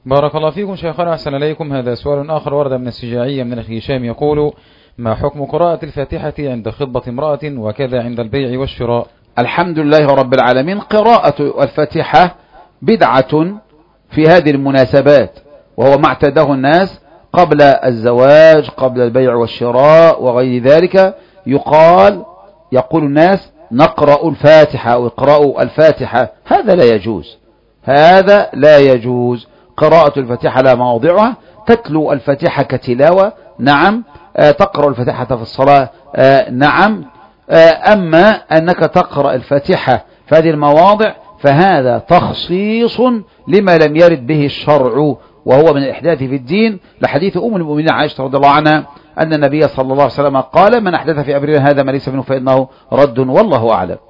بارك الله فيكم شيخنا، أحسن إليكم. هذا سؤال آخر ورد من السجاعية من أخي هشام يقول: ما حكم قراءة الفاتحة عند خطبة امرأة وكذا عند البيع والشراء؟ الحمد لله رب العالمين. قراءة الفاتحة بدعة في هذه المناسبات، وهو ما اعتاده الناس قبل الزواج، قبل البيع والشراء وغير ذلك. يقول الناس نقرأ الفاتحة أو اقرأوا الفاتحة. هذا لا يجوز، هذا لا يجوز. قراءة الفاتحة لا موضعها. تتلو الفاتحة كتلاوة، نعم. تقرأ الفاتحة في الصلاة، نعم. أما أنك تقرأ الفاتحة في هذه المواضع فهذا تخصيص لما لم يرد به الشرع، وهو من الإحداث في الدين، لحديث أم المؤمنين عائشة رضي الله عنها أن النبي صلى الله عليه وسلم قال: من أحدث في أمرنا هذا ما ليس منه فإنه رد، والله أعلم.